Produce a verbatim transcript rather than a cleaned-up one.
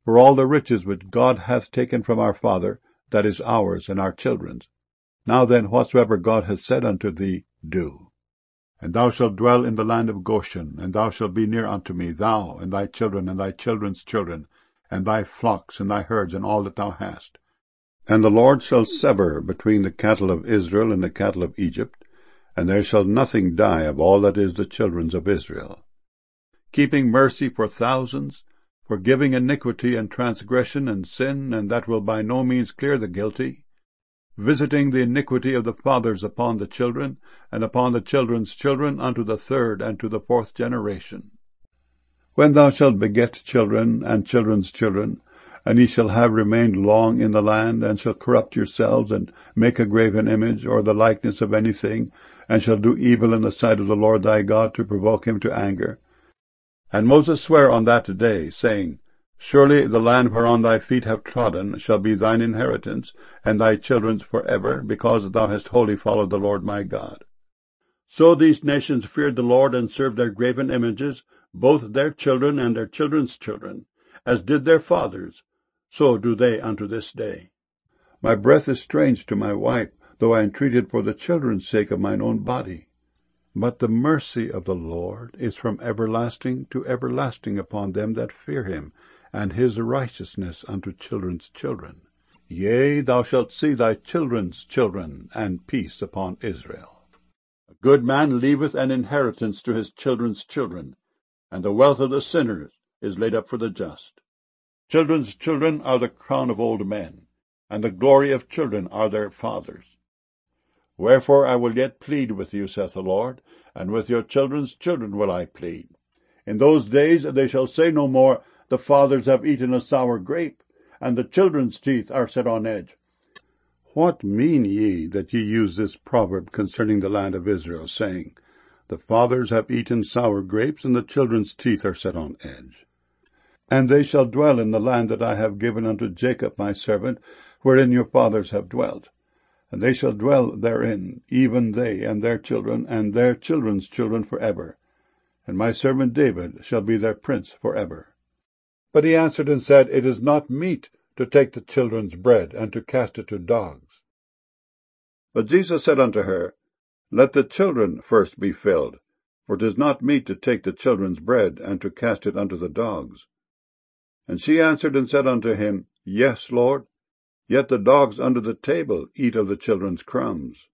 For all the riches which God hath taken from our father, that is ours and our children's. Now then, whatsoever God hath said unto thee, do. And thou shalt dwell in the land of Goshen, and thou shalt be near unto me, thou, and thy children, and thy children's children, and thy flocks, and thy herds, and all that thou hast. And the Lord shall sever between the cattle of Israel and the cattle of Egypt, and there shall nothing die of all that is the children's of Israel. Keeping mercy for thousands, forgiving iniquity and transgression and sin, and that will by no means clear the guilty, visiting the iniquity of the fathers upon the children, and upon the children's children unto the third and to the fourth generation. When thou shalt beget children and children's children, and ye shall have remained long in the land, and shall corrupt yourselves, and make a graven image, or the likeness of anything, and shall do evil in the sight of the Lord thy God, to provoke him to anger. And Moses sware on that day, saying, Surely the land whereon thy feet have trodden shall be thine inheritance, and thy children's for ever, because thou hast wholly followed the Lord my God. So these nations feared the Lord, and served their graven images, both their children and their children's children, as did their fathers, so do they unto this day. My breath is strange to my wife, though I entreated for the children's sake of mine own body. But the mercy of the Lord is from everlasting to everlasting upon them that fear him, and his righteousness unto children's children. Yea, thou shalt see thy children's children, and peace upon Israel. A good man leaveth an inheritance to his children's children, and the wealth of the sinners is laid up for the just. Children's children are the crown of old men, and the glory of children are their fathers. Wherefore I will yet plead with you, saith the Lord, and with your children's children will I plead. In those days they shall say no more, The fathers have eaten a sour grape, and the children's teeth are set on edge. What mean ye that ye use this proverb concerning the land of Israel, saying, The fathers have eaten sour grapes, and the children's teeth are set on edge? And they shall dwell in the land that I have given unto Jacob my servant, wherein your fathers have dwelt. And they shall dwell therein, even they and their children, and their children's children for ever. And my servant David shall be their prince for ever. But he answered and said, It is not meet to take the children's bread, and to cast it to dogs. But Jesus said unto her, Let the children first be filled, for it is not meet to take the children's bread, and to cast it unto the dogs. And she answered and said unto him, Yes, Lord. Yet the dogs under the table eat of the children's crumbs.